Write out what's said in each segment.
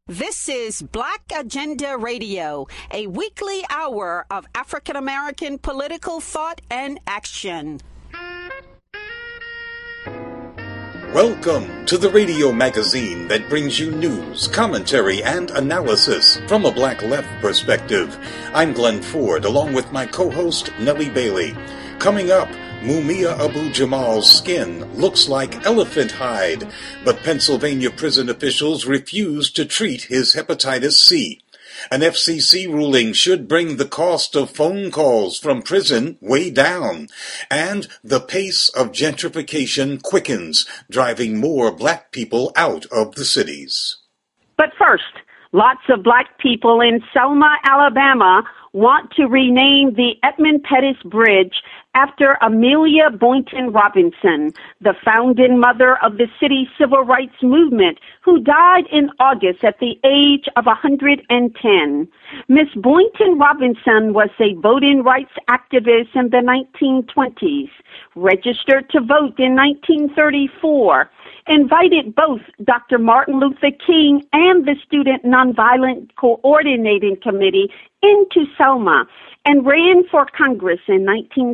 This is Black Agenda Radio, a weekly hour of African American political thought and action. Welcome to the radio magazine that brings you news, commentary, and analysis from a black left perspective. I'm Glenn Ford, along with my co-host Nellie Bailey. Coming up, Mumia Abu-Jamal's skin looks like elephant hide, but Pennsylvania prison officials refuse to treat his hepatitis C. An FCC ruling should bring the cost of phone calls from prison way down, and the pace of gentrification quickens, driving more black people out of the cities. But first, lots of black people in Selma, Alabama want to rename the Edmund Pettus Bridge after Amelia Boynton Robinson, the founding mother of the city's civil rights movement, who died in August at the age of 110. Miss Boynton Robinson was a voting rights activist in the 1920s, registered to vote in 1934, invited both Dr. Martin Luther King and the Student Nonviolent Coordinating Committee into Selma, and ran for Congress in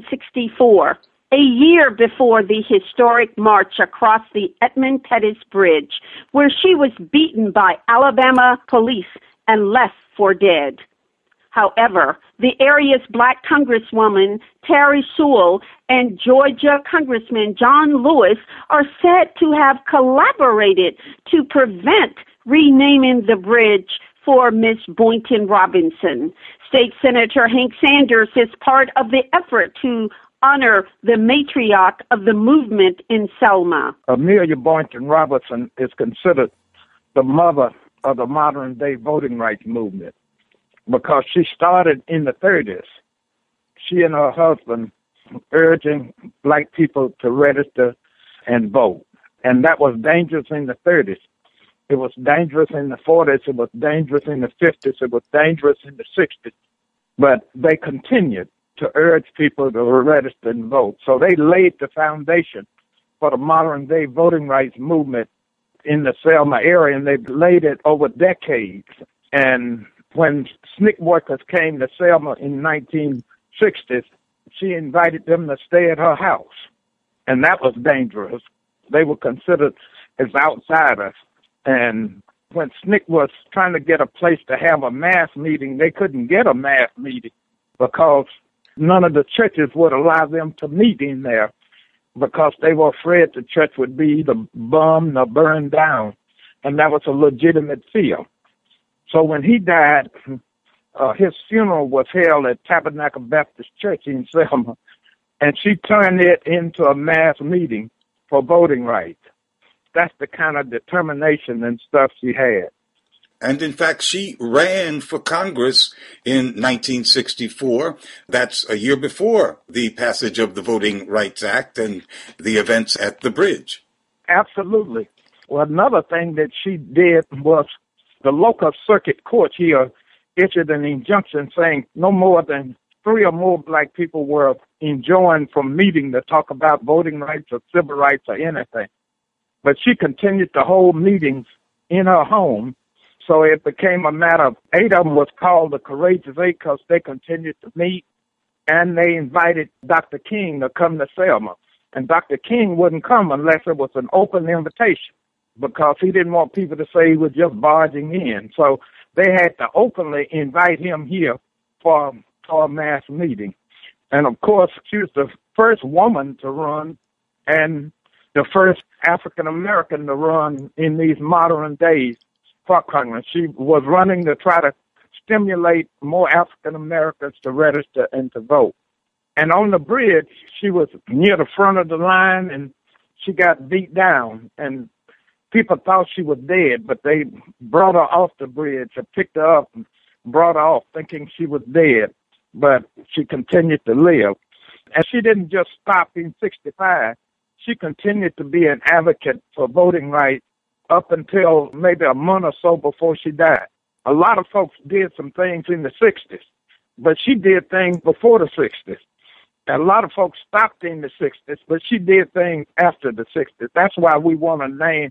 1964, a year before the historic march across the Edmund Pettus Bridge, where she was beaten by Alabama police and left for dead. However, the area's black congresswoman, Terry Sewell, and Georgia Congressman John Lewis are said to have collaborated to prevent renaming the bridge for Miss Boynton Robinson. State Senator Hank Sanders is part of the effort to honor the matriarch of the movement in Selma. Amelia Boynton Robinson is considered the mother of the modern-day voting rights movement because she started in the 30s. She and her husband urging black people to register and vote. And that was dangerous in the 30s. It was dangerous in the 40s. It was dangerous in the 50s. It was dangerous in the 60s. But they continued to urge people to register and vote. So they laid the foundation for the modern-day voting rights movement in the Selma area, and they've laid it over decades. And when SNCC workers came to Selma in 1960s, she invited them to stay at her house. And that was dangerous. They were considered as outsiders. And when SNCC was trying to get a place to have a mass meeting, they couldn't get a mass meeting because none of the churches would allow them to meet in there because they were afraid the church would be either bombed or burned down. And that was a legitimate fear. So when he died, his funeral was held at Tabernacle Baptist Church in Selma, and she turned it into a mass meeting for voting rights. That's the kind of determination and stuff she had. And in fact, she ran for Congress in 1964. That's a year before the passage of the Voting Rights Act and the events at the bridge. Absolutely. Well, another thing that she did was the local circuit court here issued an injunction saying no more than 3 or more black people were enjoined from meeting to talk about voting rights or civil rights or anything. But she continued to hold meetings in her home, so it became a matter of 8 of them was called the Courageous 8 because they continued to meet, and they invited Dr. King to come to Selma. And Dr. King wouldn't come unless it was an open invitation because he didn't want people to say he was just barging in. So they had to openly invite him here for a mass meeting. And, of course, she was the first woman to run and the first African-American to run in these modern days for Congress. She was running to try to stimulate more African-Americans to register and to vote. And on the bridge, she was near the front of the line, and she got beat down. And people thought she was dead, but they brought her off the bridge or picked her up and brought her off thinking she was dead. But she continued to live. And she didn't just stop in 65. She continued to be an advocate for voting rights up until maybe a month or so before she died. A lot of folks did some things in the 60s, but she did things before the 60s. A lot of folks stopped in the 60s, but she did things after the 60s. That's why we want to name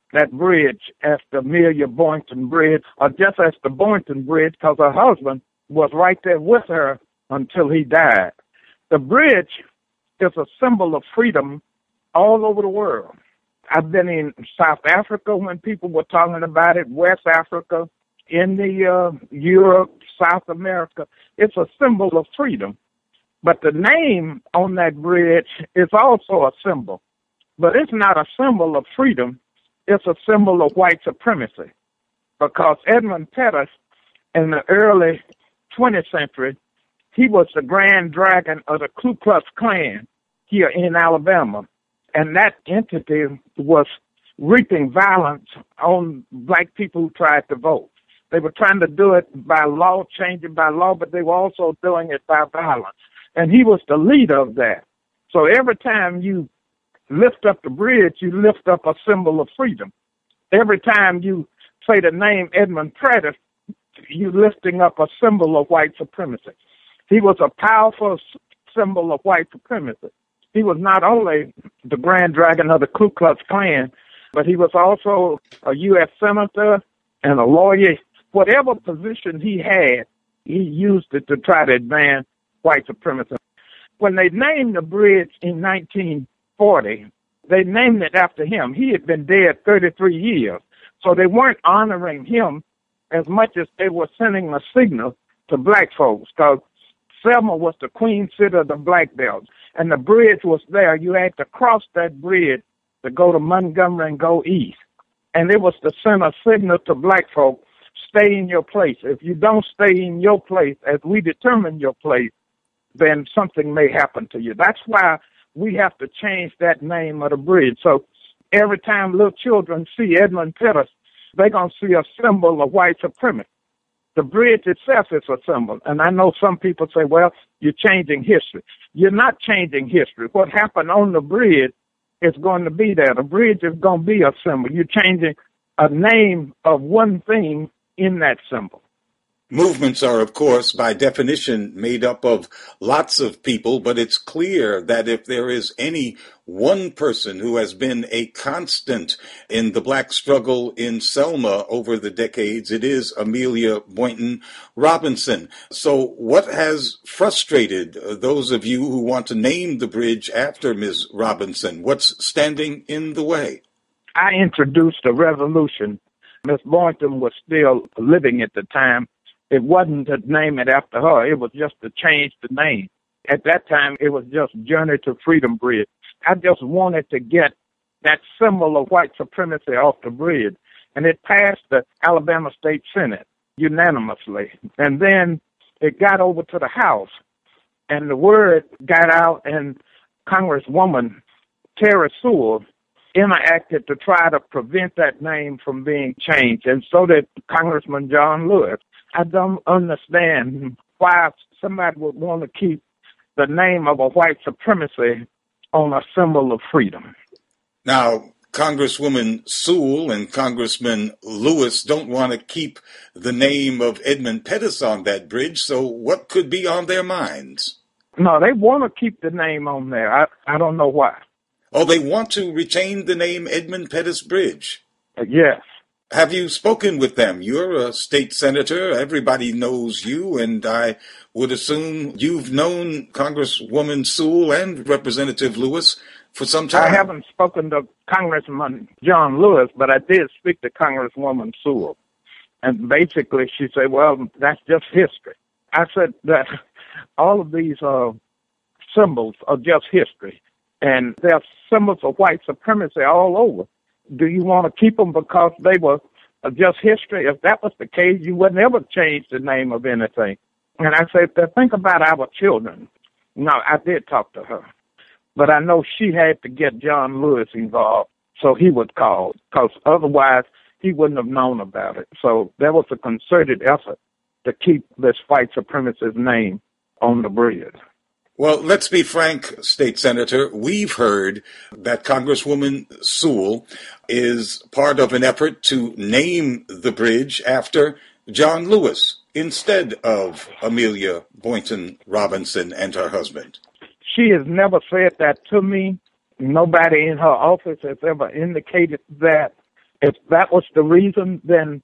that bridge as the Amelia Boynton Bridge, or just as the Boynton Bridge, because her husband was right there with her until he died. The bridge is a symbol of freedom all over the world. I've been in South Africa when people were talking about it, West Africa, India, Europe, South America. It's a symbol of freedom. But the name on that bridge is also a symbol. But it's not a symbol of freedom. It's a symbol of white supremacy. Because Edmund Pettus, in the early 20th century, he was the grand dragon of the Ku Klux Klan here in Alabama. And that entity was reaping violence on black people who tried to vote. They were trying to do it by law, change it by law, but they were also doing it by violence. And he was the leader of that. So every time you lift up the bridge, you lift up a symbol of freedom. Every time you say the name Edmund Pettus, you're lifting up a symbol of white supremacy. He was a powerful symbol of white supremacy. He was not only the grand dragon of the Ku Klux Klan, but he was also a U.S. senator and a lawyer. Whatever position he had, he used it to try to advance white supremacy. When they named the bridge in 1940, they named it after him. He had been dead 33 years, so they weren't honoring him as much as they were sending a signal to black folks, because Selma was the queen city of the black belt, and the bridge was there. You had to cross that bridge to go to Montgomery and go east, and it was to send a signal to black folk, stay in your place. If you don't stay in your place, as we determine your place, then something may happen to you. That's why we have to change that name of the bridge. So every time little children see Edmund Pettus, they're going to see a symbol of white supremacy. The bridge itself is a symbol. And I know some people say, well, you're changing history. You're not changing history. What happened on the bridge is going to be there. The bridge is going to be a symbol. You're changing a name of one thing in that symbol. Movements are, of course, by definition, made up of lots of people, but it's clear that if there is any one person who has been a constant in the black struggle in Selma over the decades, it is Amelia Boynton Robinson. So what has frustrated those of you who want to name the bridge after Ms. Robinson? What's standing in the way? I introduced a resolution. Ms. Boynton was still living at the time. It wasn't to name it after her. It was just to change the name. At that time, it was just Journey to Freedom Bridge. I just wanted to get that symbol of white supremacy off the bridge. And it passed the Alabama State Senate unanimously. And then it got over to the House. And the word got out, and Congresswoman Terry Sewell interacted to try to prevent that name from being changed. And so did Congressman John Lewis. I don't understand why somebody would want to keep the name of a white supremacy on a symbol of freedom. Now, Congresswoman Sewell and Congressman Lewis don't want to keep the name of Edmund Pettus on that bridge, so what could be on their minds? No, they want to keep the name on there. I don't know why. Oh, they want to retain the name Edmund Pettus Bridge? Yes. Have you spoken with them? You're a state senator. Everybody knows you, and I would assume you've known Congresswoman Sewell and Representative Lewis for some time. I haven't spoken to Congressman John Lewis, but I did speak to Congresswoman Sewell. And basically she said, well, that's just history. I said that all of these symbols are just history, and they're symbols of white supremacy all over. Do you want to keep them because they were just history? If that was the case, you would never change the name of anything. And I said, think about our children. No, I did talk to her. But I know she had to get John Lewis involved, so he was called, because otherwise he wouldn't have known about it. So there was a concerted effort to keep this white supremacist name on the bridge. Well, let's be frank, State Senator. We've heard that Congresswoman Sewell is part of an effort to name the bridge after John Lewis instead of Amelia Boynton Robinson and her husband. She has never said that to me. Nobody in her office has ever indicated that. If that was the reason, then,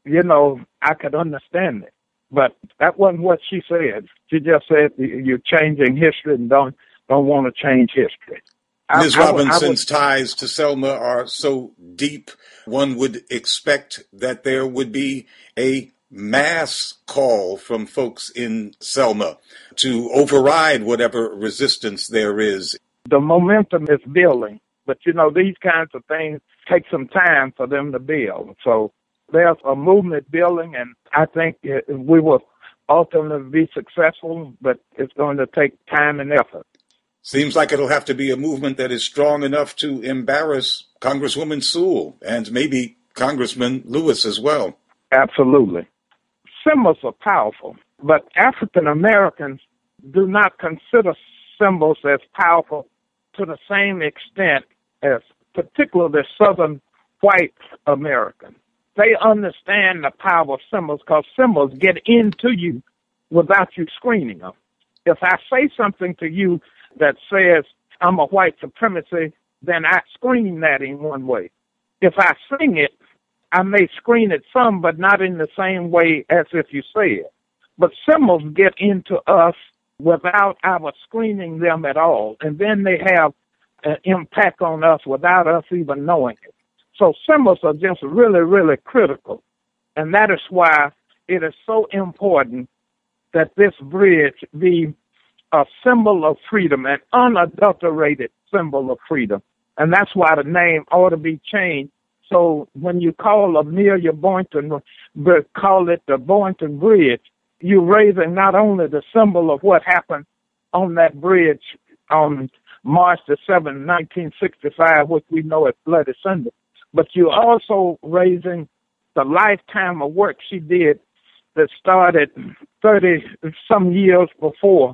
I could understand it. But that wasn't what she said. She just said you're changing history and don't want to change history. Ms. Robinson's ties to Selma are so deep, one would expect that there would be a mass call from folks in Selma to override whatever resistance there is. The momentum is building, but these kinds of things take some time for them to build. So there's a movement building, and I think we will ultimately be successful, but it's going to take time and effort. Seems like it'll have to be a movement that is strong enough to embarrass Congresswoman Sewell and maybe Congressman Lewis as well. Absolutely. Symbols are powerful, but African Americans do not consider symbols as powerful to the same extent as particularly Southern white Americans. They understand the power of symbols because symbols get into you without you screening them. If I say something to you that says I'm a white supremacy, then I screen that in one way. If I sing it, I may screen it some, but not in the same way as if you say it. But symbols get into us without our screening them at all, and then they have an impact on us without us even knowing it. So symbols are just really, really critical, and that is why it is so important that this bridge be a symbol of freedom, an unadulterated symbol of freedom. And that's why the name ought to be changed. So when you call Amelia Boynton, call it the Boynton Bridge, you're raising not only the symbol of what happened on that bridge on March the 7th, 1965, which we know as Bloody Sunday, but you're also raising the lifetime of work she did that started 30-some years before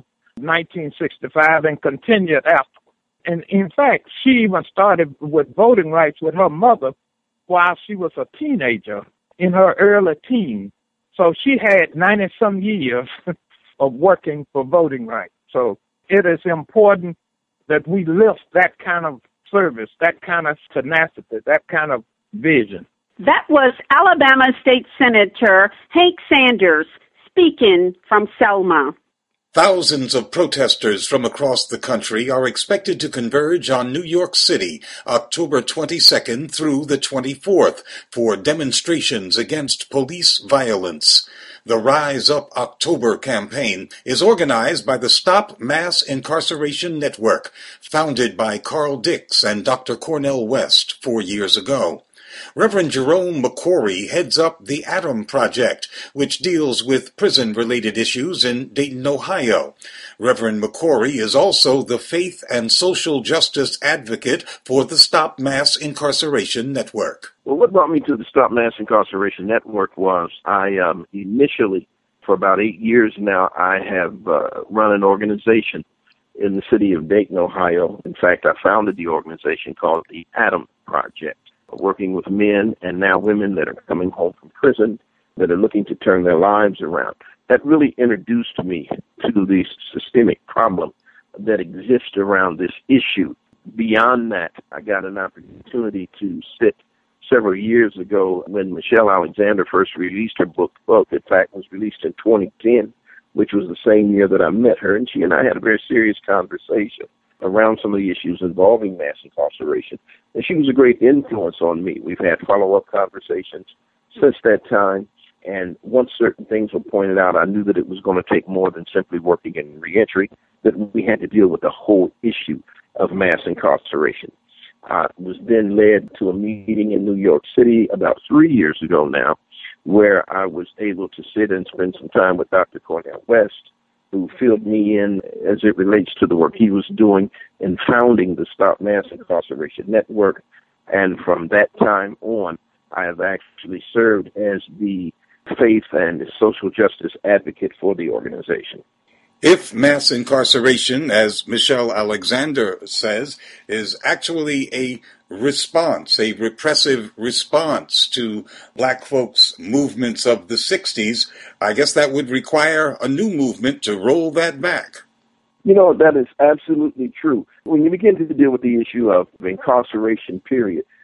1965 and continued after. And in fact, she even started with voting rights with her mother while she was a teenager in her early teens. So she had 90-some years of working for voting rights. So it is important that we lift that kind of service, that kind of tenacity, that kind of vision. That was Alabama State Senator Hank Sanders speaking from Selma. Thousands of protesters from across the country are expected to converge on New York City October 22nd through the 24th for demonstrations against police violence. The Rise Up October campaign is organized by the Stop Mass Incarceration Network, founded by Carl Dix and Dr. Cornel West 4 years ago. Reverend Jerome McCrory heads up the Adam Project, which deals with prison-related issues in Dayton, Ohio. Reverend McCrory is also the faith and social justice advocate for the Stop Mass Incarceration Network. Well, what brought me to the Stop Mass Incarceration Network was I initially, for about 8 years now, I have run an organization in the city of Dayton, Ohio. In fact, I founded the organization called the Adam Project, working with men and now women that are coming home from prison that are looking to turn their lives around. That really introduced me to the systemic problem that exists around this issue. Beyond that, I got an opportunity to sit several years ago when Michelle Alexander first released her book. In fact, was released in 2010, which was the same year that I met her, and she and I had a very serious conversation around some of the issues involving mass incarceration. And she was a great influence on me. We've had follow-up conversations since that time. And once certain things were pointed out, I knew that it was going to take more than simply working in reentry, that we had to deal with the whole issue of mass incarceration. I was then led to a meeting in New York City about 3 years ago now, where I was able to sit and spend some time with Dr. Cornel West, who filled me in as it relates to the work he was doing in founding the Stop Mass Incarceration Network. And from that time on, I have actually served as the faith and social justice advocate for the organization. If mass incarceration, as Michelle Alexander says, is actually a response, a repressive response to black folks' movements of the 60s, I guess that would require a new movement to roll that back. You know, that is absolutely true. When you begin to deal with the issue of incarceration, period,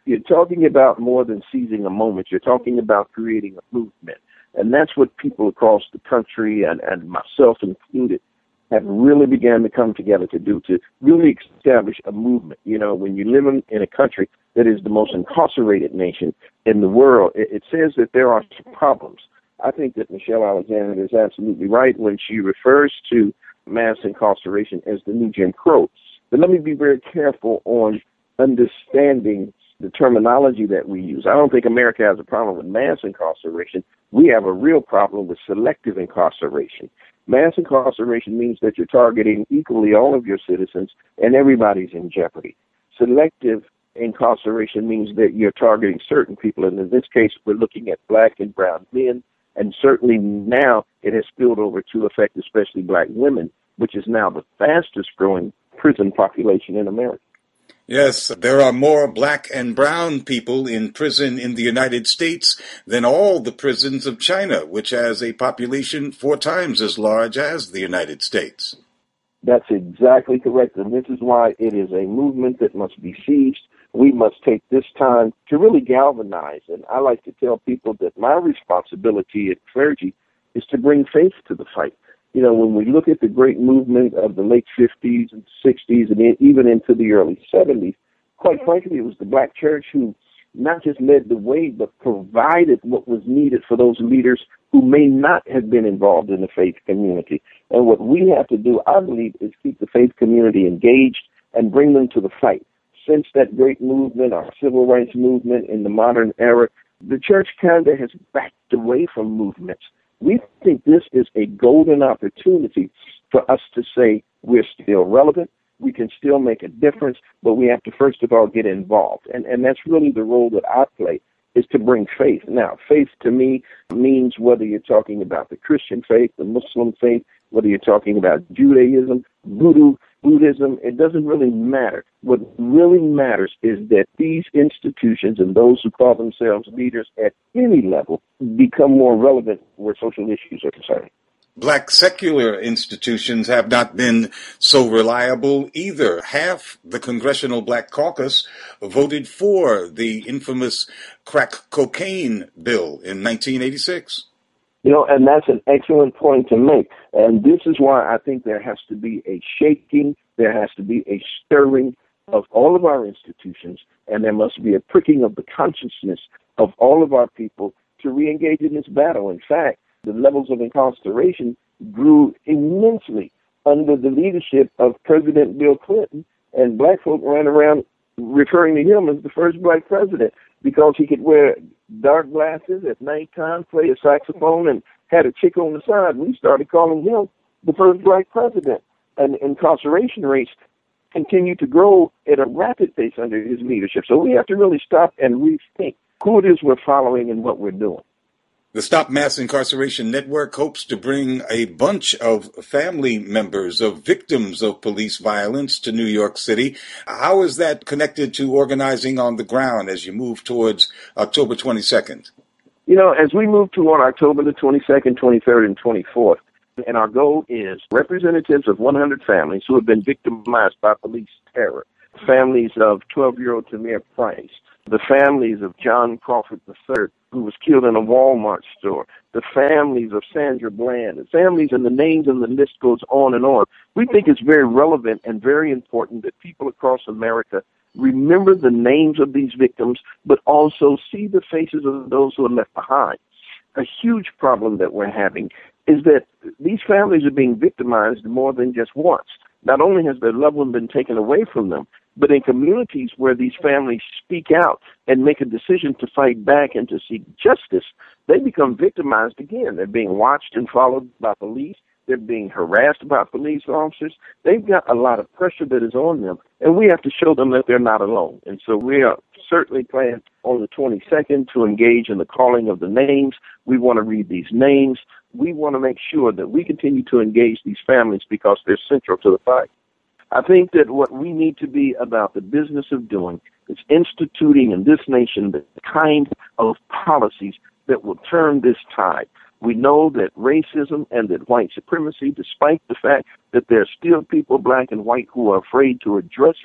You're talking about more than seizing a moment. You're talking about creating a movement. And that's what people across the country, and myself included, have really began to come together to do, to really establish a movement. You know, when you live in a country that is the most incarcerated nation in the world, it says that there are some problems. I think that Michelle Alexander is absolutely right when she refers to mass incarceration as the new Jim Crow. But let me be very careful on understanding the terminology that we use. I don't think America has a problem with mass incarceration. We have a real problem with selective incarceration. Mass incarceration means that you're targeting equally all of your citizens and everybody's in jeopardy. Selective incarceration means that you're targeting certain people, and in this case, we're looking at black and brown men, and certainly now it has spilled over to affect especially black women, which is now the fastest growing prison population in America. Yes, there are more black and brown people in prison in the United States than all the prisons of China, which has a population 4 times as large as the United States. That's exactly correct, and this is why it is a movement that must be seized. We must take this time to really galvanize, and I like to tell people that my responsibility as clergy is to bring faith to the fight. You know, when we look at the great movement of the late 50s and 60s and even into the early 70s, quite frankly, it was the black church who not just led the way, but provided what was needed for those leaders who may not have been involved in the faith community. And what we have to do, I believe, is keep the faith community engaged and bring them to the fight. Since that great movement, our civil rights movement in the modern era, the church kind of has backed away from movements. We think this is a golden opportunity for us to say we're still relevant, we can still make a difference, but we have to first of all get involved. And that's really the role that I play, is to bring faith. Now, faith to me means whether you're talking about the Christian faith, the Muslim faith, whether you're talking about Judaism, Voodoo, Buddhism, it doesn't really matter. What really matters is that these institutions and those who call themselves leaders at any level become more relevant where social issues are concerned. Black secular institutions have not been so reliable either. Half the Congressional Black Caucus voted for the infamous crack cocaine bill in 1986. You know, and that's an excellent point to make. And this is why I think there has to be a shaking, there has to be a stirring of all of our institutions, and there must be a pricking of the consciousness of all of our people to re-engage in this battle. In fact, the levels of incarceration grew immensely under the leadership of President Bill Clinton, and black folk ran around referring to him as the first black president because he could wear dark glasses at nighttime, play a saxophone, and had a chick on the side. We started calling him the first black president. And incarceration rates continue to grow at a rapid pace under his leadership. So we have to really stop and rethink who it is we're following and what we're doing. The Stop Mass Incarceration Network hopes to bring a bunch of family members of victims of police violence to New York City. How is that connected to organizing on the ground as you move towards October 22nd? You know, as we move toward October the 22nd, 23rd, and 24th, and our goal is representatives of 100 families who have been victimized by police terror, families of 12-year-old Tamir Price, the families of John Crawford III, who was killed in a Walmart store, the families of Sandra Bland, the families and the names and the list goes on and on. We think it's very relevant and very important that people across America remember the names of these victims, but also see the faces of those who are left behind. A huge problem that we're having is that these families are being victimized more than just once. Not only has their loved one been taken away from them, but in communities where these families speak out and make a decision to fight back and to seek justice, they become victimized again. They're being watched and followed by police. They're being harassed by police officers. They've got a lot of pressure that is on them, and we have to show them that they're not alone. And so we are certainly planning on the 22nd to engage in the calling of the names. We want to read these names. We want to make sure that we continue to engage these families because they're central to the fight. I think that what we need to be about the business of doing is instituting in this nation the kind of policies that will turn this tide. We know that racism and that white supremacy, despite the fact that there are still people, black and white, who are afraid to address it,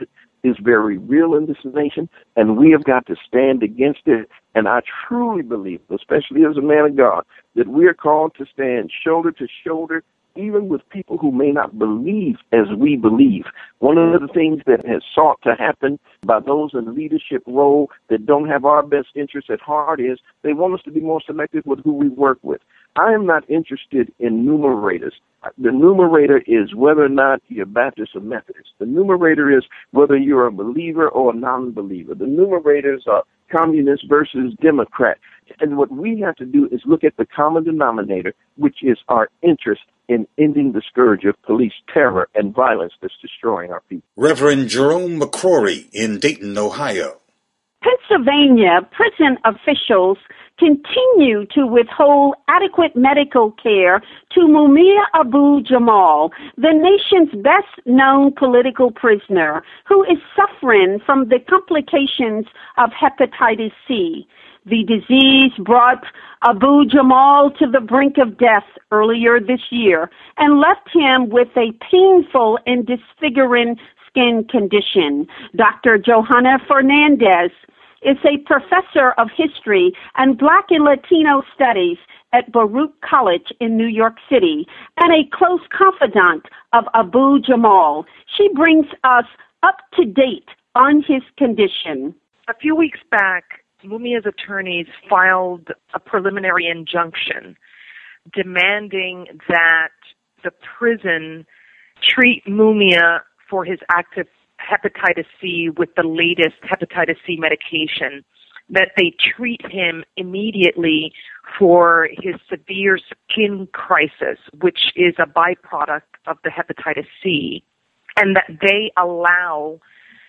is very real in this nation, and we have got to stand against it. And I truly believe, especially as a man of God, that we are called to stand shoulder to shoulder, even with people who may not believe as we believe. One of the things that has sought to happen by those in leadership role that don't have our best interests at heart is they want us to be more selective with who we work with. I am not interested in numerators. The numerator is whether or not you're Baptist or Methodist. The numerator is whether you're a believer or a non-believer. The numerators are communist versus Democrat. And what we have to do is look at the common denominator, which is our interest in ending the scourge of police terror and violence that's destroying our people. Reverend Jerome McCrory in Dayton, Ohio. Pennsylvania prison officials continue to withhold adequate medical care to Mumia Abu-Jamal, the nation's best-known political prisoner, who is suffering from the complications of hepatitis C. The disease brought Abu-Jamal to the brink of death earlier this year and left him with a painful and disfiguring skin condition. Dr. Johanna Fernandez is a professor of history and Black and Latino studies at Baruch College in New York City and a close confidant of Abu-Jamal. She brings us up to date on his condition. A few weeks back, Mumia's attorneys filed a preliminary injunction demanding that the prison treat Mumia for his active hepatitis C with the latest hepatitis C medication, that they treat him immediately for his severe skin crisis, which is a byproduct of the hepatitis C, and that they allow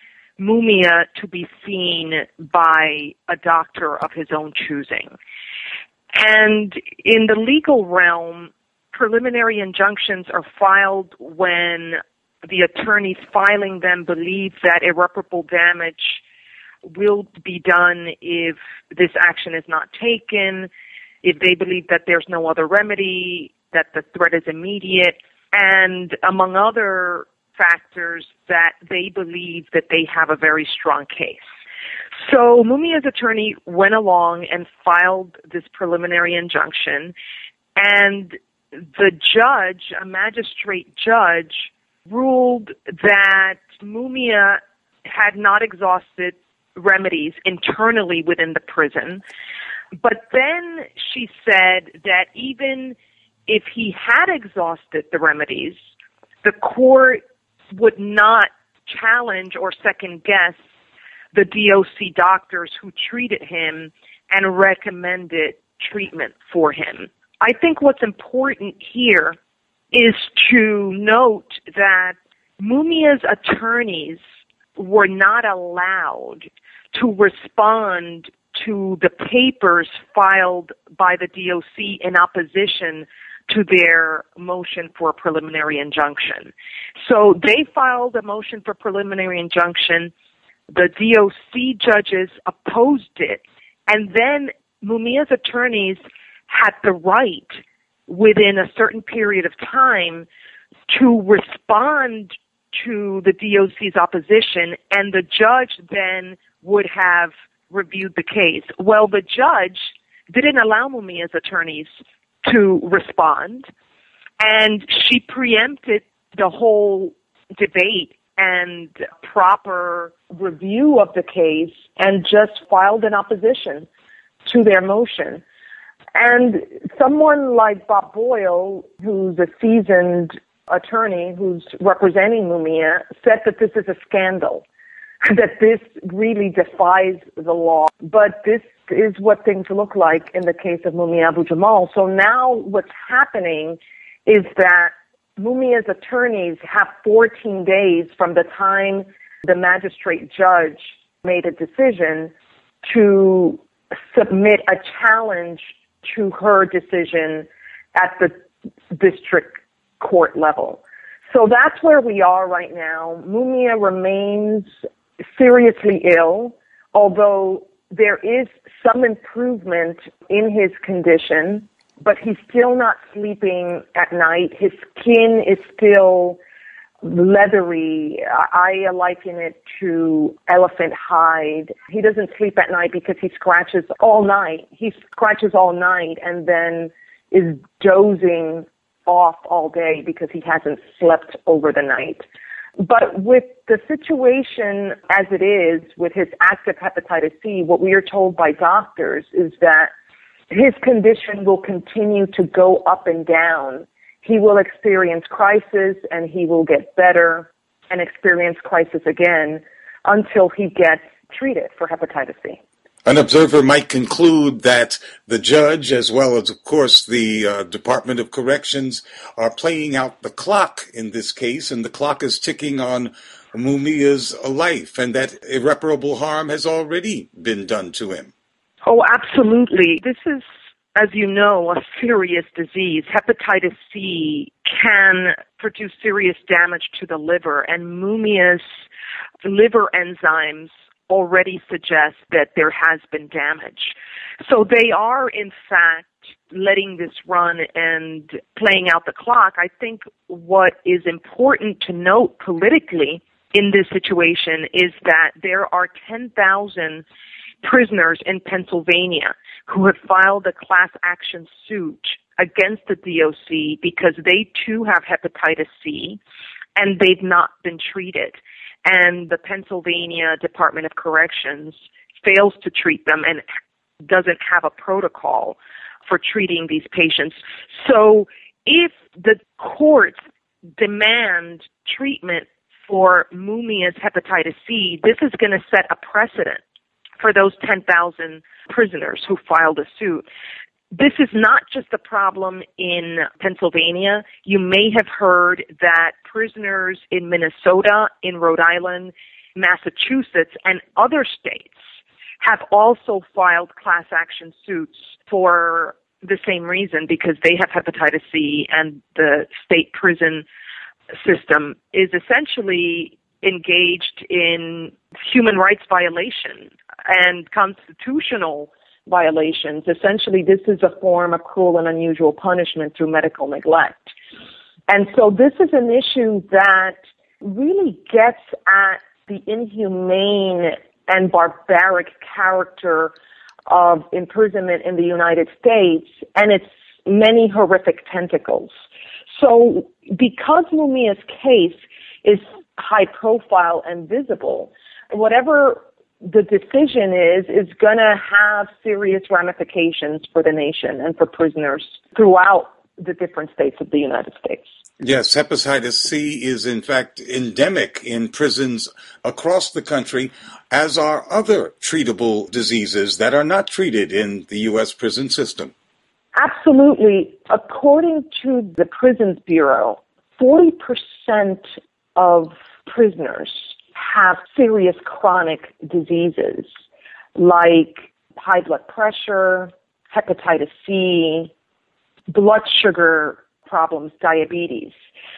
Mumia to be seen by a doctor of his own choosing. And in the legal realm, preliminary injunctions are filed when the attorneys filing them believe that irreparable damage will be done if this action is not taken, if they believe that there's no other remedy, that the threat is immediate, and among other factors that they believe that they have a very strong case. So Mumia's attorney went along and filed this preliminary injunction, and the judge, a magistrate judge, ruled that Mumia had not exhausted remedies internally within the prison. But then she said that even if he had exhausted the remedies, the court would not challenge or second guess the DOC doctors who treated him and recommended treatment for him. I think what's important here is to note that Mumia's attorneys were not allowed to respond to the papers filed by the DOC in opposition to their motion for a preliminary injunction. So they filed a motion for preliminary injunction. The DOC judges opposed it. And then Mumia's attorneys had the right, within a certain period of time, to respond to the DOC's opposition, and the judge then would have reviewed the case. Well, the judge didn't allow Mumia's attorneys to respond, and she preempted the whole debate and proper review of the case and just filed an opposition to their motion. And someone like Bob Boyle, who's a seasoned attorney who's representing Mumia, said that this is a scandal, that this really defies the law. But this is what things look like in the case of Mumia Abu-Jamal. So now what's happening is that Mumia's attorneys have 14 days from the time the magistrate judge made a decision to submit a challenge to her decision at the district court level. So that's where we are right now. Mumia remains seriously ill, although there is some improvement in his condition, but he's still not sleeping at night. His skin is still leathery. I liken it to elephant hide. He doesn't sleep at night because he scratches all night. He scratches all night and then is dozing off all day because he hasn't slept over the night. But with the situation as it is with his active hepatitis C, what we are told by doctors is that his condition will continue to go up and down. He will experience crisis and he will get better and experience crisis again until he gets treated for hepatitis C. An observer might conclude that the judge, as well as, of course, the Department of Corrections, are playing out the clock in this case, and the clock is ticking on Mumia's life, and that irreparable harm has already been done to him. Oh, absolutely. This is, as you know, a serious disease. Hepatitis C can produce serious damage to the liver, and Mumia's liver enzymes already suggest that there has been damage. So they are, in fact, letting this run and playing out the clock. I think what is important to note politically in this situation is that there are 10,000 prisoners in Pennsylvania who have filed a class action suit against the DOC because they too have hepatitis C and they've not been treated. And the Pennsylvania Department of Corrections fails to treat them and doesn't have a protocol for treating these patients. So if the courts demand treatment for Mumia's hepatitis C, this is going to set a precedent for those 10,000 prisoners who filed a suit. This is not just a problem in Pennsylvania. You may have heard that prisoners in Minnesota, in Rhode Island, Massachusetts, and other states have also filed class action suits for the same reason, because they have hepatitis C and the state prison system is essentially engaged in human rights violation and constitutional violations. Essentially, this is a form of cruel and unusual punishment through medical neglect. And so this is an issue that really gets at the inhumane and barbaric character of imprisonment in the United States and its many horrific tentacles. So because Mumia's case is high profile and visible, whatever the decision is going to have serious ramifications for the nation and for prisoners throughout the different states of the United States. Yes, hepatitis C is in fact endemic in prisons across the country, as are other treatable diseases that are not treated in the U.S. prison system. Absolutely. According to the Prisons Bureau, 40% of prisoners have serious chronic diseases like high blood pressure, hepatitis C, blood sugar problems, diabetes.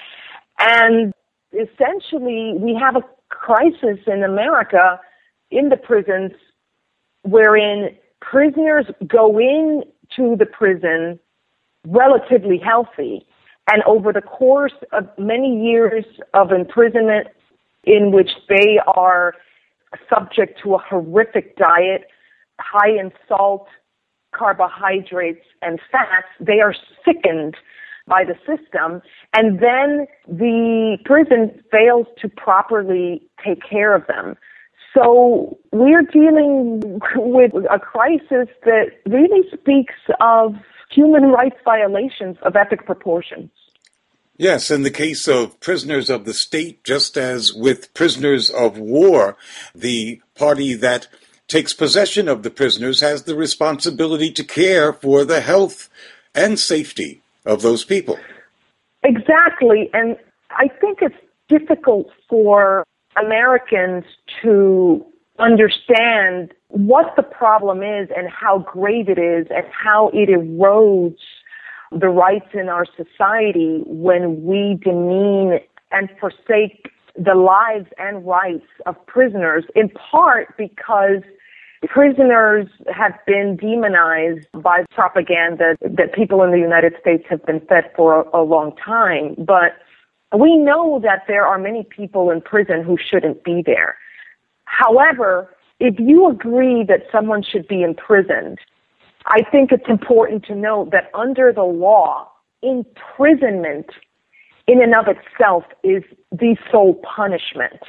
And essentially, we have a crisis in America in the prisons wherein prisoners go into the prison relatively healthy, and over the course of many years of imprisonment in which they are subject to a horrific diet, high in salt, carbohydrates, and fats, they are sickened by the system, and then the prison fails to properly take care of them. So we're dealing with a crisis that really speaks of human rights violations of epic proportions. Yes, in the case of prisoners of the state, just as with prisoners of war, the party that takes possession of the prisoners has the responsibility to care for the health and safety of those people. Exactly, and I think it's difficult for Americans to understand what the problem is and how grave it is and how it erodes the rights in our society when we demean and forsake the lives and rights of prisoners, in part because prisoners have been demonized by propaganda that people in the United States have been fed for a long time. But We know that there are many people in prison who shouldn't be there. However, if you agree that someone should be imprisoned, I think it's important to note that under the law, imprisonment in and of itself is the sole punishment.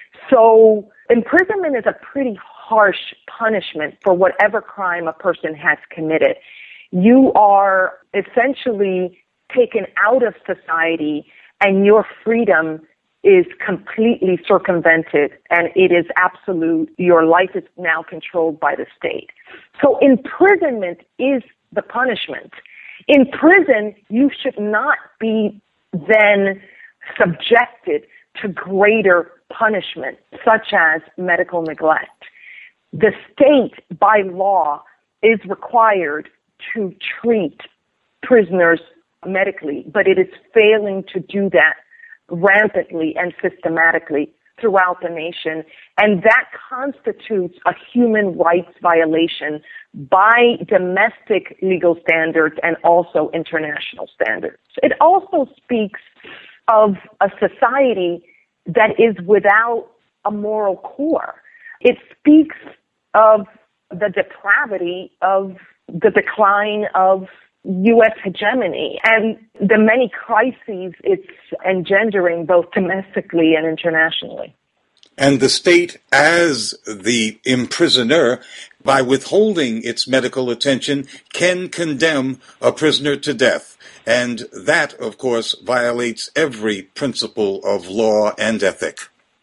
So imprisonment is a pretty harsh punishment for whatever crime a person has committed. You are essentially taken out of society and your freedom is completely circumvented and it is absolute. Your life is now controlled by the state. So imprisonment is the punishment. In prison, you should not be then subjected to greater punishment, such as medical neglect. The state, by law, is required to treat prisoners medically, but it is failing to do that rampantly and systematically throughout the nation, and that constitutes a human rights violation by domestic legal standards and also international standards. It also speaks of a society that is without a moral core. It speaks of the depravity of the decline of U.S. hegemony and the many crises it's engendering both domestically and internationally. And the state, as the imprisoner, by withholding its medical attention, can condemn a prisoner to death. And that, of course, violates every principle of law and ethic.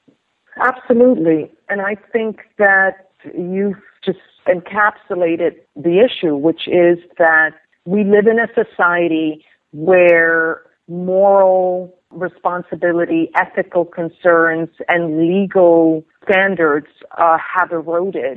Absolutely. And I think that you've just encapsulated the issue, which is that we live in a society where moral responsibility, ethical concerns, and legal standards have eroded.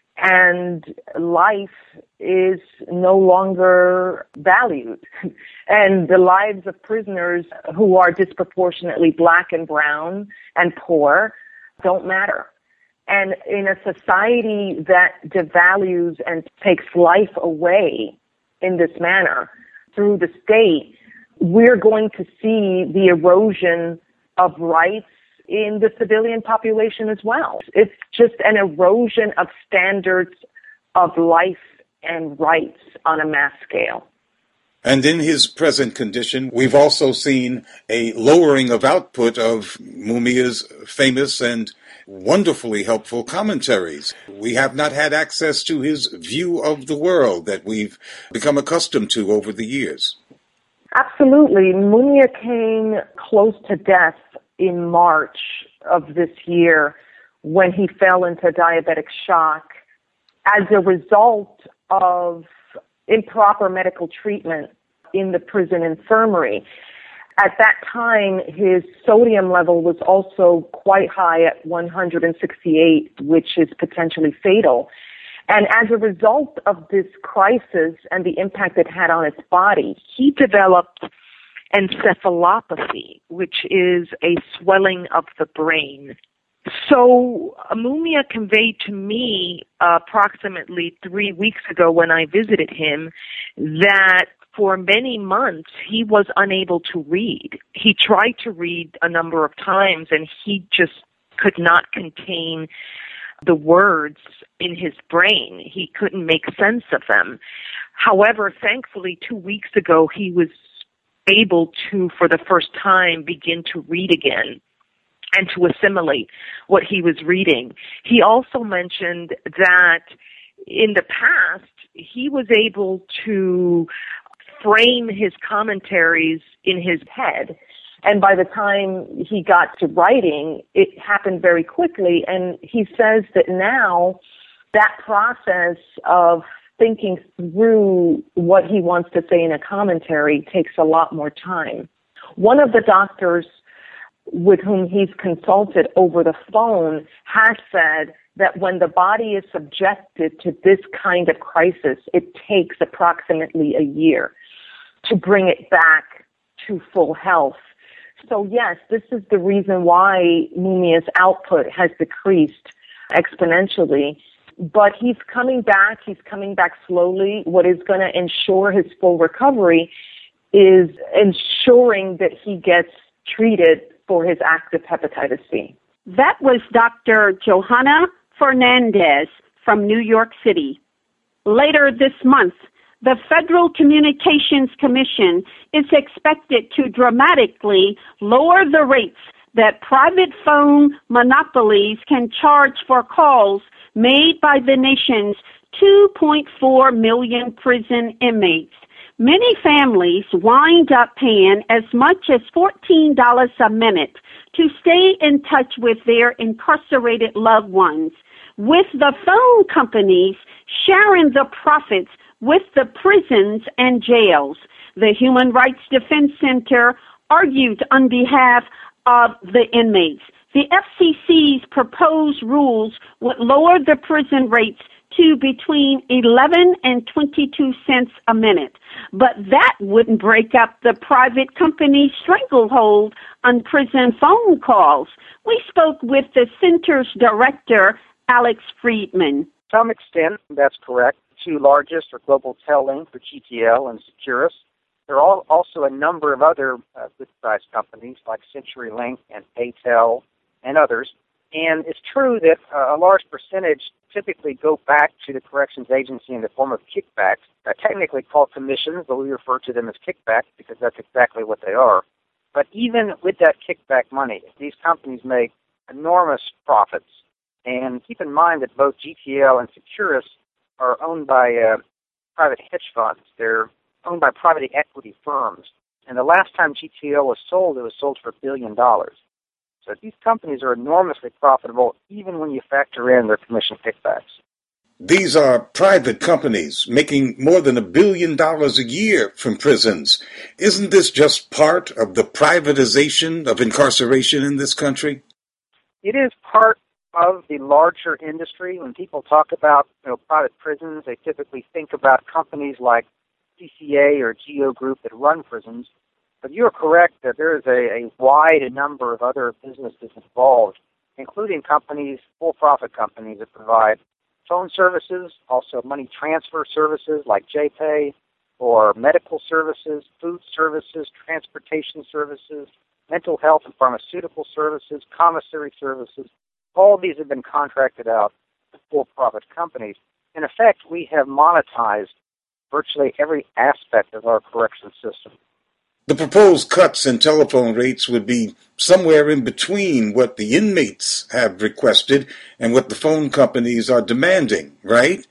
And life is no longer valued. And the lives of prisoners who are disproportionately black and brown and poor don't matter. And in a society that devalues and takes life away in this manner through the state, we're going to see the erosion of rights in the civilian population as well. It's just an erosion of standards of life and rights on a mass scale. And in his present condition, we've also seen a lowering of output of Mumia's famous and wonderfully helpful commentaries. We have not had access to his view of the world that we've become accustomed to over the years. Absolutely. Mumia came close to death in March of this year when he fell into diabetic shock as a result of improper medical treatment in the prison infirmary. At that time, his sodium level was also quite high at 168, which is potentially fatal. And as a result of this crisis and the impact it had on his body, he developed encephalopathy, which is a swelling of the brain. So Mumia conveyed to me approximately 3 weeks ago when I visited him that for many months he was unable to read. He tried to read a number of times and he just could not contain the words in his brain. He couldn't make sense of them. However, thankfully 2 weeks ago he was able to, for the first time, begin to read again and to assimilate what he was reading. He also mentioned that in the past, he was able to frame his commentaries in his head. And by the time he got to writing, it happened very quickly. And he says that now that process of thinking through what he wants to say in a commentary takes a lot more time. One of the doctors with whom he's consulted over the phone has said that when the body is subjected to this kind of crisis, it takes approximately a year to bring it back to full health. So yes, this is the reason why Mumia's output has decreased exponentially. But he's coming back slowly. What is going to ensure his full recovery is ensuring that he gets treated for his active hepatitis C. That was Dr. Johanna Fernandez from New York City. Later this month, the Federal Communications Commission is expected to dramatically lower the rates that private phone monopolies can charge for calls made by the nation's 2.4 million prison inmates. Many families wind up paying as much as $14 a minute to stay in touch with their incarcerated loved ones, with the phone companies sharing the profits with the prisons and jails. The Human Rights Defense Center argued on behalf of the inmates. The FCC's proposed rules would lower the prison rates to between 11 and 22 cents a minute. But that wouldn't break up the private company's stranglehold on prison phone calls. We spoke with the center's director, Alex Friedman. To some extent, that's correct. The two largest are Global Tel-Link, or GTL, and Securus. There are also a number of other good-sized companies like CenturyLink and Paytel and others. And it's true that a large percentage typically go back to the corrections agency in the form of kickbacks, technically called commissions, but we refer to them as kickbacks because that's exactly what they are. But even with that kickback money, these companies make enormous profits. And keep in mind that both GTL and Securus are owned by private hedge funds. They're owned by private equity firms. And the last time GTL was sold, it was sold for $1 billion. So these companies are enormously profitable, even when you factor in their commission kickbacks. These are private companies making more than $1 billion a year from prisons. Isn't this just part of the privatization of incarceration in this country? It is part of the larger industry. When people talk about private prisons, they typically think about companies like CCA or GEO Group that run prisons. But you're correct that there is a wide number of other businesses involved, including companies, for-profit companies that provide phone services, also money transfer services like JPay, or medical services, food services, transportation services, mental health and pharmaceutical services, commissary services. All these have been contracted out to for-profit companies. In effect, we have monetized virtually every aspect of our correction system. The proposed cuts in telephone rates would be somewhere in between what the inmates have requested and what the phone companies are demanding, right?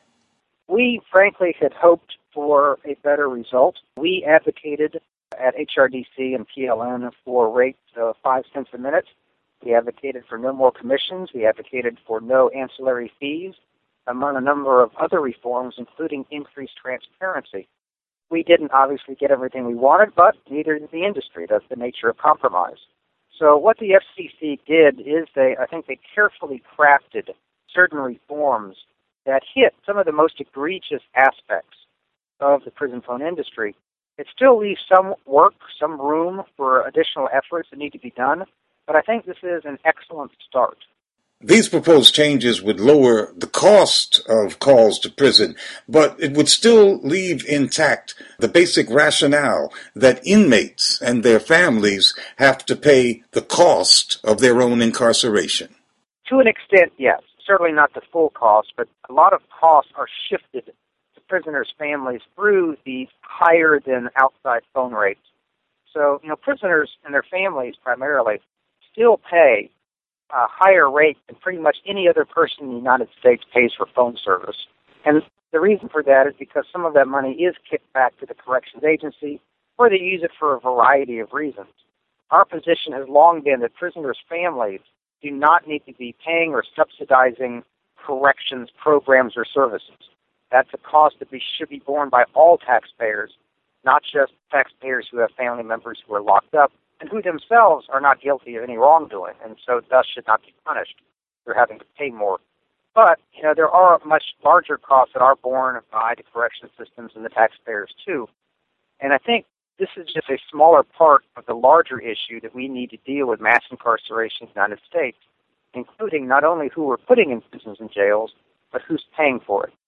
We, frankly, had hoped for a better result. We advocated at HRDC and PLN for rates of 5 cents a minute. We advocated for no more commissions. We advocated for no ancillary fees, among a number of other reforms, including increased transparency. We didn't obviously get everything we wanted, but neither did the industry. That's the nature of compromise. So what the FCC did is I think they carefully crafted certain reforms that hit some of the most egregious aspects of the prison phone industry. It still leaves some work, some room for additional efforts that need to be done, but I think this is an excellent start. These proposed changes would lower the cost of calls to prison, but it would still leave intact the basic rationale that inmates and their families have to pay the cost of their own incarceration. To an extent, yes. Certainly not the full cost, but a lot of costs are shifted to prisoners' families through the higher than outside phone rates. So, prisoners and their families primarily still pay a higher rate than pretty much any other person in the United States pays for phone service. And the reason for that is because some of that money is kicked back to the corrections agency, or they use it for a variety of reasons. Our position has long been that prisoners' families do not need to be paying or subsidizing corrections programs or services. That's a cost that should be borne by all taxpayers, not just taxpayers who have family members who are locked up, and who themselves are not guilty of any wrongdoing, and so thus should not be punished for having to pay more. But, there are much larger costs that are borne by the correction systems and the taxpayers, too. And I think this is just a smaller part of the larger issue that we need to deal with mass incarceration in the United States, including not only who we're putting in prisons and jails, but who's paying for it.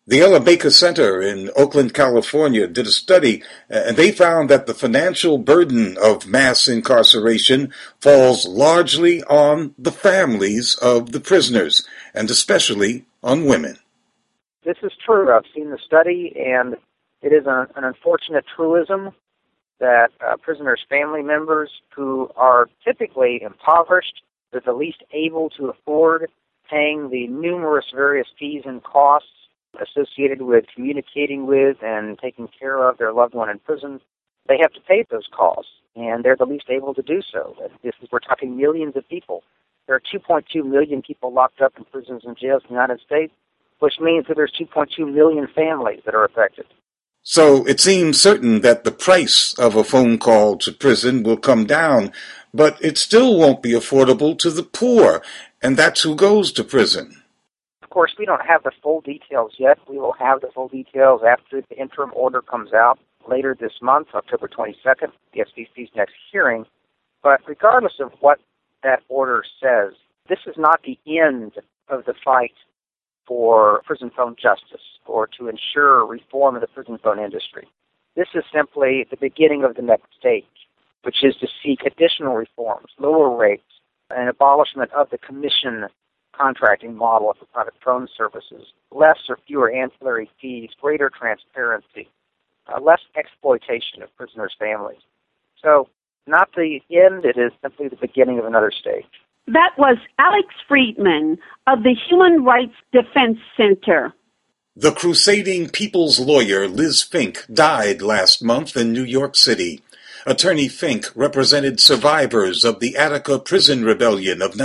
The Ella Baker Center in Oakland, California did a study, and they found that the financial burden of mass incarceration falls largely on the families of the prisoners, and especially on women. This is true. I've seen the study, and it is an unfortunate truism that prisoners' family members who are typically impoverished, they're the least able to afford paying the numerous various fees and costs associated with communicating with and taking care of their loved one in prison, they have to pay those costs, and they're the least able to do so. We're talking millions of people. There are 2.2 million people locked up in prisons and jails in the United States, which means that there's 2.2 million families that are affected. So it seems certain that the price of a phone call to prison will come down, but it still won't be affordable to the poor, and that's who goes to prison. Of course, we don't have the full details yet. We will have the full details after the interim order comes out later this month, October 22nd, the FCC's next hearing. But regardless of what that order says, this is not the end of the fight for prison phone justice or to ensure reform of the prison phone industry. This is simply the beginning of the next stage, which is to seek additional reforms, lower rates, and abolishment of the commission contracting model for private phone services, less or fewer ancillary fees, greater transparency, less exploitation of prisoners' families. So, not the end, it is simply the beginning of another stage. That was Alex Friedman of the Human Rights Defense Center. The crusading people's lawyer Liz Fink died last month in New York City. Attorney Fink represented survivors of the Attica Prison Rebellion of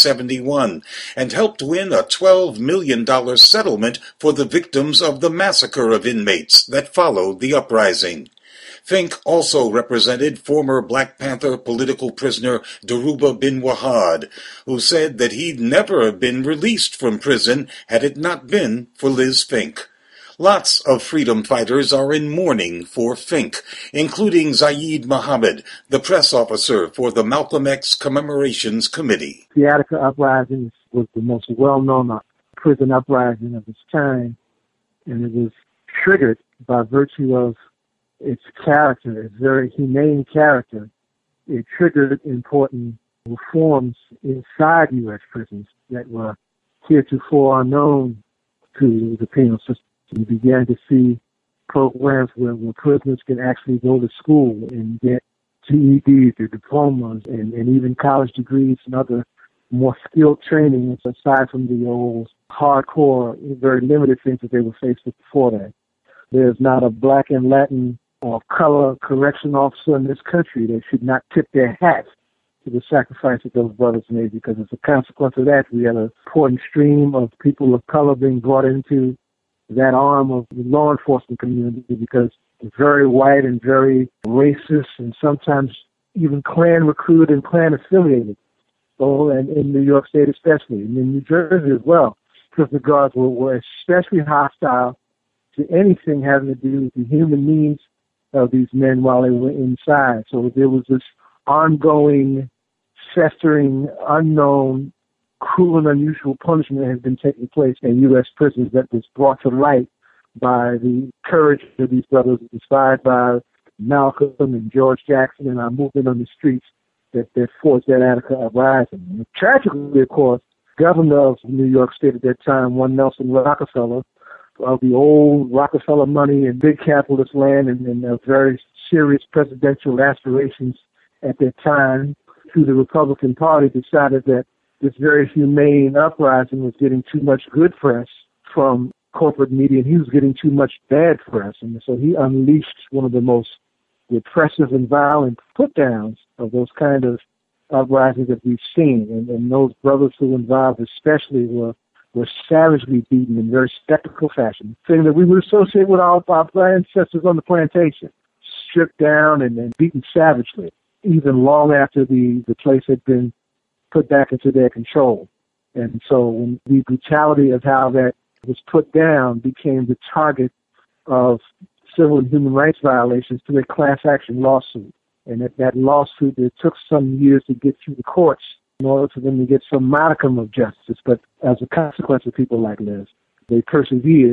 1971 and helped win a $12 million settlement for the victims of the massacre of inmates that followed the uprising. Fink also represented former Black Panther political prisoner Dhoruba bin Wahad, who said that he'd never have been released from prison had it not been for Liz Fink. Lots of freedom fighters are in mourning for Fink, including Zaid Mohammed, the press officer for the Malcolm X Commemorations Committee. The Attica Uprising was the most well-known prison uprising of its time, and it was triggered by virtue of its character, its very humane character. It triggered important reforms inside U.S. prisons that were heretofore unknown to the penal system. We began to see programs where prisoners can actually go to school and get GEDs or diplomas and even college degrees and other more skilled training aside from the old hardcore, very limited things that they were faced with before that. There's not a Black and Latin or color correction officer in this country that should not tip their hat to the sacrifice that those brothers made, because as a consequence of that, we had an important stream of people of color being brought into that arm of the law enforcement community, because it's very white and very racist and sometimes even Klan recruited and Klan affiliated. So, and in New York State especially, and in New Jersey as well, prison guards were especially hostile to anything having to do with the human needs of these men while they were inside. So there was this ongoing, festering, unknown, cruel and unusual punishment that has been taking place in U.S. prisons that was brought to light by the courage of these brothers, inspired by Malcolm and George Jackson and our movement on the streets that forged that Attica uprising. And tragically, of course, governor of New York State at that time, one Nelson Rockefeller, of the old Rockefeller money and big capitalist land and very serious presidential aspirations at that time, through the Republican Party, decided that this very humane uprising was getting too much good press from corporate media, and he was getting too much bad press. And so he unleashed one of the most repressive and violent put-downs of those kind of uprisings that we've seen. And those brothers who were involved especially were savagely beaten in very spectacle fashion, thing that we would associate with our ancestors on the plantation, stripped down and beaten savagely, even long after the place had been put back into their control. And so when the brutality of how that was put down became the target of civil and human rights violations through a class action lawsuit. And that lawsuit, it took some years to get through the courts in order for them to get some modicum of justice. But as a consequence of people like Liz, they persevered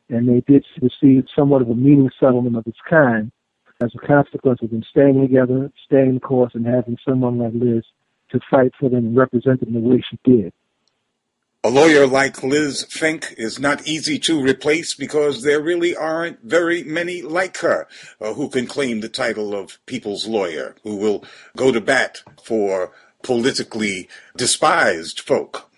and they did receive somewhat of a meaning settlement of its kind as a consequence of them staying together, staying the course, and having someone like Liz to fight for them and represent them the way she did. A lawyer like Liz Fink is not easy to replace because there really aren't very many like her who can claim the title of people's lawyer, who will go to bat for politically despised folk.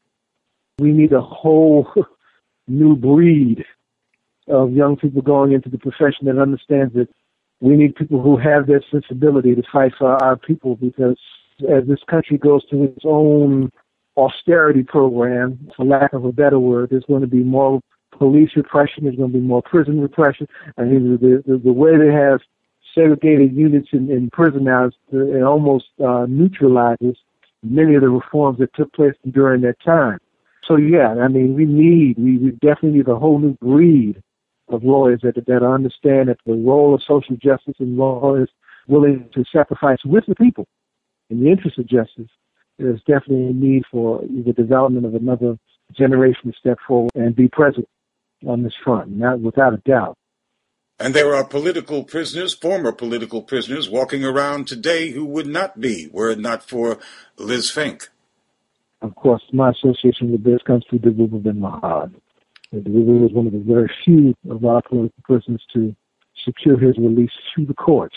We need a whole new breed of young people going into the profession that understands that we need people who have that sensibility to fight for our people, because as this country goes through its own austerity program, for lack of a better word, there's going to be more police repression, there's going to be more prison repression. I mean, the way they have segregated units in prison now, it almost neutralizes many of the reforms that took place during that time. So yeah, I mean, we definitely need a whole new breed of lawyers that understand that the role of social justice and lawyers willing to sacrifice with the people in the interest of justice. There's definitely a need for the development of another generation to step forward and be present on this front, not without a doubt. And there are political prisoners, former political prisoners, walking around today who would not be were it not for Liz Fink. Of course, my association with this comes through Daruba bin Mahad. Daruba was one of the very few of our political prisoners to secure his release through the courts.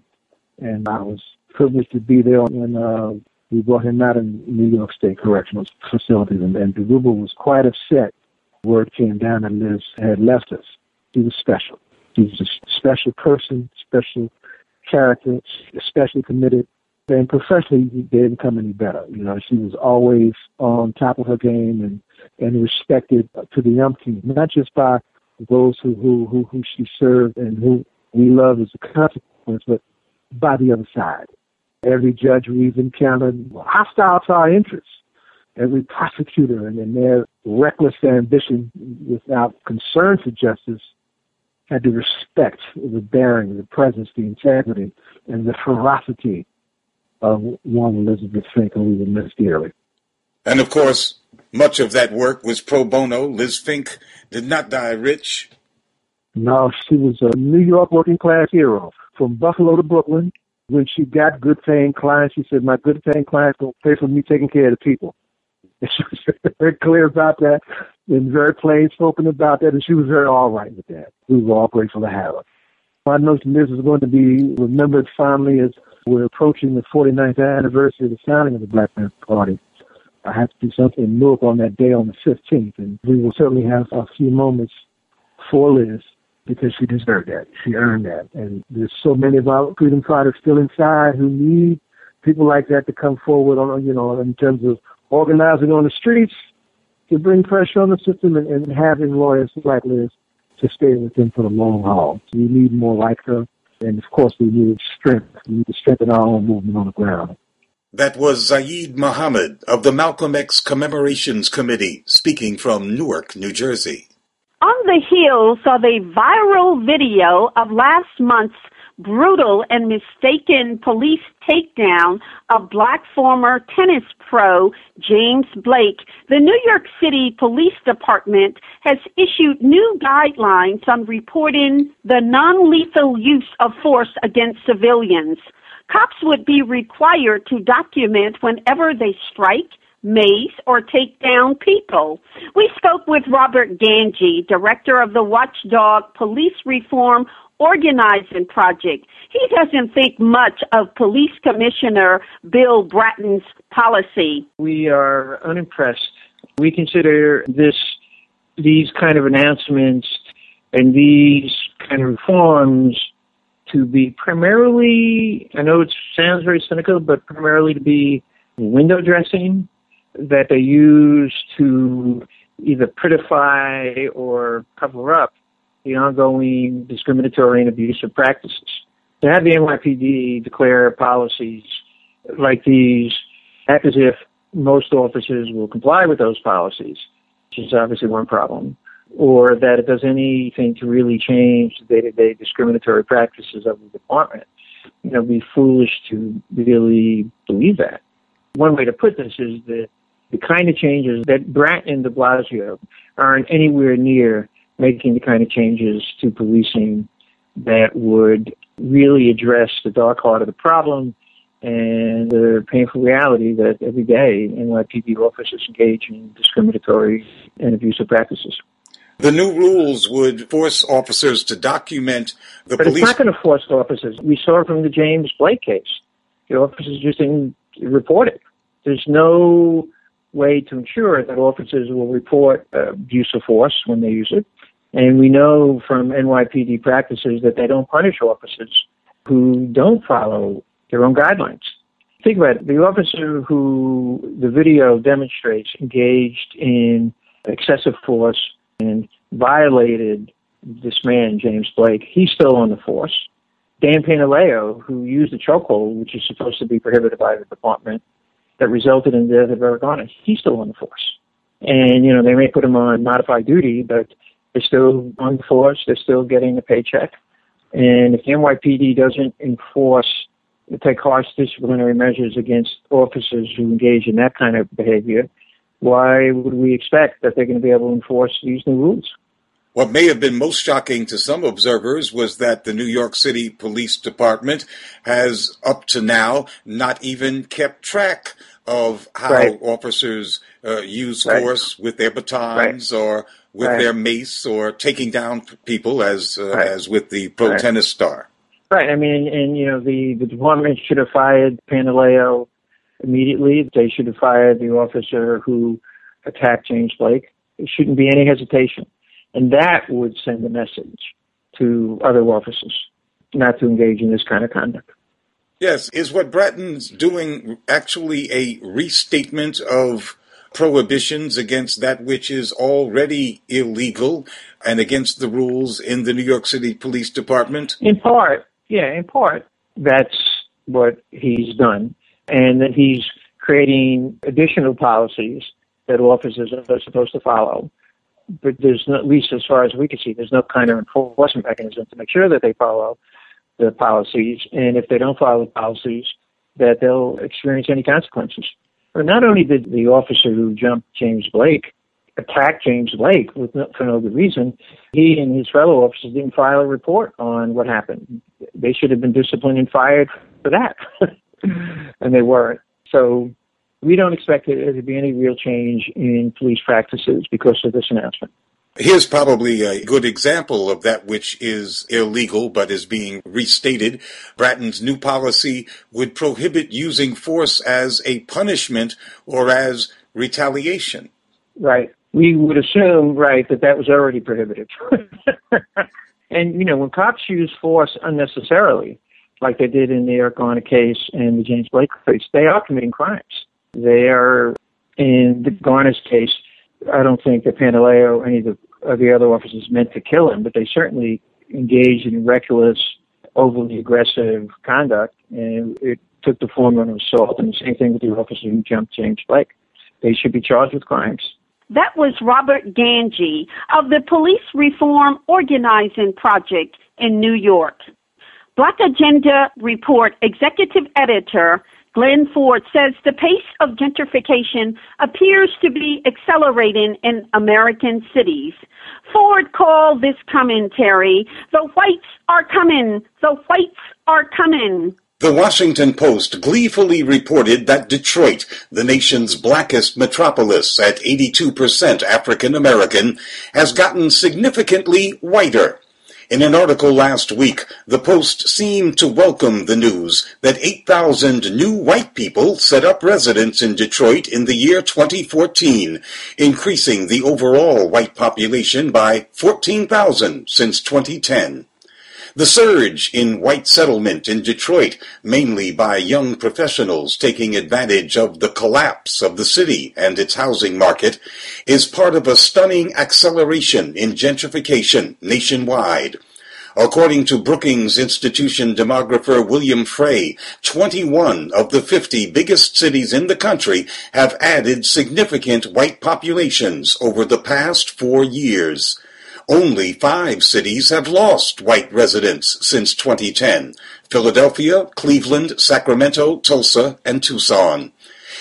And I was privileged to be there when we brought him out in New York State Correctional Facilities, and Daruba was quite upset. Word came down that Liz had left us. She was special. She was a special person, special character, especially committed. And professionally, they didn't come any better. You know, she was always on top of her game and respected to the umpteen, not just by those who she served and who we love as a consequence, but by the other side. Every judge we've encountered hostile to our interests. Every prosecutor and their reckless ambition without concern for justice had to respect the bearing, the presence, the integrity, and the ferocity of one Elizabeth Fink, who we would miss dearly. And of course, much of that work was pro bono. Liz Fink did not die rich. No, she was a New York working class hero. From Buffalo to Brooklyn, when she got good paying clients, she said, my good paying clients don't pay for me taking care of the people. And she was very clear about that and very plain spoken about that, and she was very all right with that. We were all grateful to have her. I know Liz is going to be remembered fondly as we're approaching the 49th anniversary of the founding of the Black Panther Party. I have to do something in Newark on that day on the 15th, and we will certainly have a few moments for Liz because she deserved that. She earned that. And there's so many of our freedom fighters still inside who need people like that to come forward on, in terms of organizing on the streets to bring pressure on the system and having lawyers like Liz to stay with them for the long haul. We need more like her. And, of course, we need strength. We need to strengthen our own movement on the ground. That was Zaid Muhammad of the Malcolm X Commemorations Committee, speaking from Newark, New Jersey. On the heels of a viral video of last month's brutal and mistaken police takedown of Black former tennis pro James Blake, the New York City Police Department has issued new guidelines on reporting the non-lethal use of force against civilians. Cops would be required to document whenever they strike, mace, or take down people. We spoke with Robert Ganji, director of the Watchdog Police Reform Organizing Project. He doesn't think much of Police Commissioner Bill Bratton's policy. We are unimpressed. We consider these kind of announcements and these kind of reforms to be primarily, I know it sounds very cynical, but primarily to be window dressing that they use to either prettify or cover up the ongoing discriminatory and abusive practices. To have the NYPD declare policies like these, act as if most officers will comply with those policies, which is obviously one problem, or that it does anything to really change the day-to-day discriminatory practices of the department, be foolish to really believe that. One way to put this is that the kind of changes that Bratton and de Blasio aren't anywhere near making the kind of changes to policing that would really address the dark heart of the problem and the painful reality that every day NYPD officers engage in discriminatory and abusive practices. The new rules would force officers to document the police. But it's not going to force officers. We saw it from the James Blake case. The officers just didn't report it. There's no way to ensure that officers will report abuse of force when they use it. And we know from NYPD practices that they don't punish officers who don't follow their own guidelines. Think about it. The officer who the video demonstrates engaged in excessive force and violated this man, James Blake, he's still on the force. Dan Pantaleo, who used a chokehold, which is supposed to be prohibited by the department, that resulted in the death of Eric Garner, he's still on the force. And, they may put him on modified duty, but they're still on the force, they're still getting a paycheck. And if the NYPD doesn't take harsh disciplinary measures against officers who engage in that kind of behavior, why would we expect that they're going to be able to enforce these new rules? What may have been most shocking to some observers was that the New York City Police Department has, up to now, not even kept track of how officers use force with their batons or with their mace or taking down people as with the pro tennis star. Right. I mean, and the department should have fired Pantaleo immediately. They should have fired the officer who attacked James Blake. There shouldn't be any hesitation. And that would send a message to other officers not to engage in this kind of conduct. Yes. Is what Bratton's doing actually a restatement of prohibitions against that which is already illegal and against the rules in the New York City Police Department? In part, that's what he's done. And that he's creating additional policies that officers are supposed to follow. But there's no, at least as far as we can see, there's no kind of enforcement mechanism to make sure that they follow the policies. And if they don't follow the policies, that they'll experience any consequences. But not only did the officer who jumped James Blake attack James Blake for no good reason, he and his fellow officers didn't file a report on what happened. They should have been disciplined and fired for that. And they weren't. So we don't expect there to be any real change in police practices because of this announcement. Here's probably a good example of that which is illegal but is being restated. Bratton's new policy would prohibit using force as a punishment or as retaliation. Right. We would assume, that was already prohibited. And, when cops use force unnecessarily, like they did in the Eric Garner case and the James Blake case, they are committing crimes. They are, in the Garner's case, I don't think that Pantaleo or any of the other officers meant to kill him, but they certainly engaged in reckless, overly aggressive conduct, and it took the form of an assault. And the same thing with the officer who jumped James Blake. They should be charged with crimes. That was Robert Ganji of the Police Reform Organizing Project in New York. Black Agenda Report Executive Editor Glenn Ford says the pace of gentrification appears to be accelerating in American cities. Ford called this commentary, "The whites are coming, the whites are coming." The Washington Post gleefully reported that Detroit, the nation's blackest metropolis at 82% African American, has gotten significantly whiter. In an article last week, the Post seemed to welcome the news that 8,000 new white people set up residence in Detroit in the year 2014, increasing the overall white population by 14,000 since 2010. The surge in white settlement in Detroit, mainly by young professionals taking advantage of the collapse of the city and its housing market, is part of a stunning acceleration in gentrification nationwide. According to Brookings Institution demographer William Frey, 21 of the 50 biggest cities in the country have added significant white populations over the past 4 years. Only 5 cities have lost white residents since 2010: Philadelphia, Cleveland, Sacramento, Tulsa, and Tucson.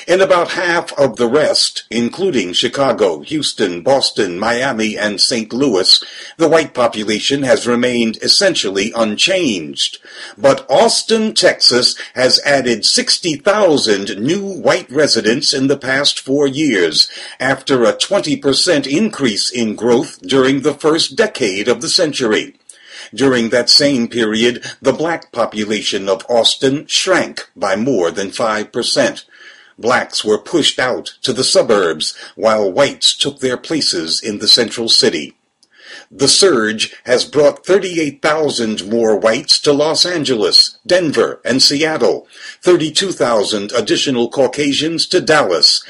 In about half of the rest, including Chicago, Houston, Boston, Miami, and St. Louis, the white population has remained essentially unchanged. But Austin, Texas has added 60,000 new white residents in the past 4 years, after a 20% increase in growth during the first decade of the century. During that same period, the black population of Austin shrank by more than 5%. Blacks were pushed out to the suburbs, while whites took their places in the central city. The surge has brought 38,000 more whites to Los Angeles, Denver, and Seattle, 32,000 additional Caucasians to Dallas,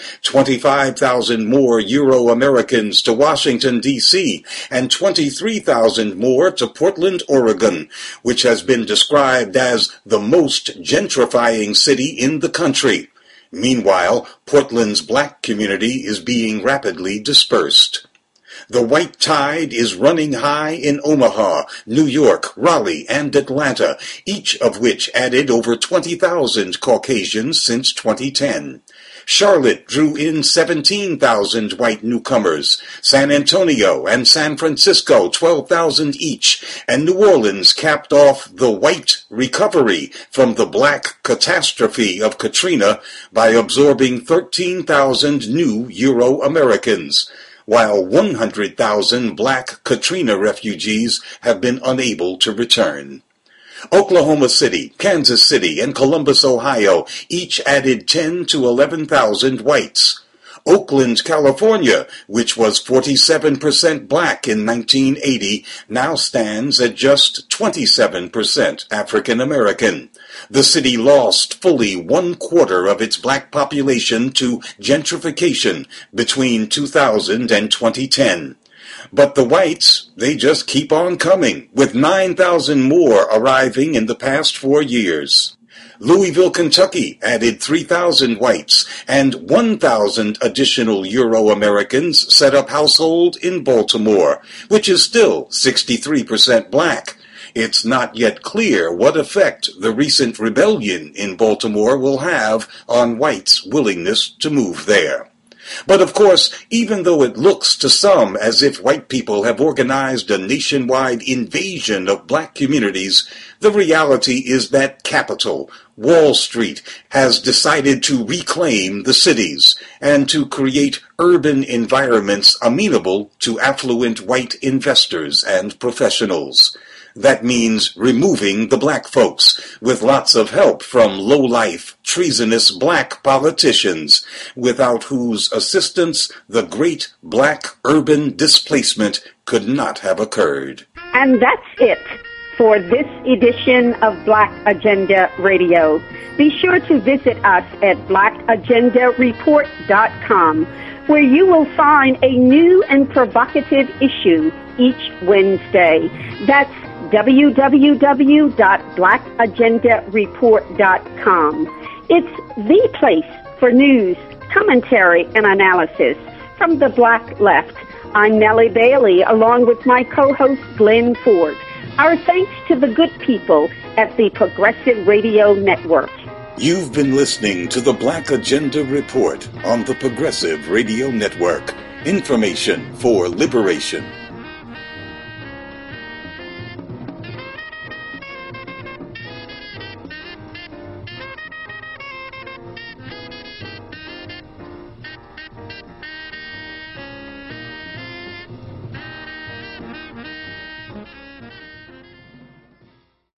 25,000 more Euro-Americans to Washington, D.C., and 23,000 more to Portland, Oregon, which has been described as the most gentrifying city in the country. Meanwhile, Portland's black community is being rapidly dispersed. The white tide is running high in Omaha, New York, Raleigh, and Atlanta, each of which added over 20,000 Caucasians since 2010. Charlotte drew in 17,000 white newcomers, San Antonio and San Francisco 12,000 each, and New Orleans capped off the white recovery from the black catastrophe of Katrina by absorbing 13,000 new Euro-Americans, while 100,000 black Katrina refugees have been unable to return. Oklahoma City, Kansas City, and Columbus, Ohio each added 10 to 11,000 whites. Oakland, California, which was 47% black in 1980, now stands at just 27% African American. The city lost fully 1/4 of its black population to gentrification between 2000 and 2010. But the whites, they just keep on coming, with 9,000 more arriving in the past 4 years. Louisville, Kentucky added 3,000 whites, and 1,000 additional Euro-Americans set up household in Baltimore, which is still 63% black. It's not yet clear what effect the recent rebellion in Baltimore will have on whites' willingness to move there. But of course, even though it looks to some as if white people have organized a nationwide invasion of black communities, the reality is that capital, Wall Street, has decided to reclaim the cities and to create urban environments amenable to affluent white investors and professionals. That means removing the black folks, with lots of help from low-life, treasonous black politicians, without whose assistance the great black urban displacement could not have occurred. And that's it for this edition of Black Agenda Radio. Be sure to visit us at blackagendareport.com, where you will find a new and provocative issue each Wednesday. That's www.blackagendareport.com. It's the place for news, commentary, and analysis from the Black Left. I'm Nellie Bailey, along with my co-host Glenn Ford. Our thanks to the good people at the Progressive Radio Network. You've been listening to the Black Agenda Report on the Progressive Radio Network. Information for liberation.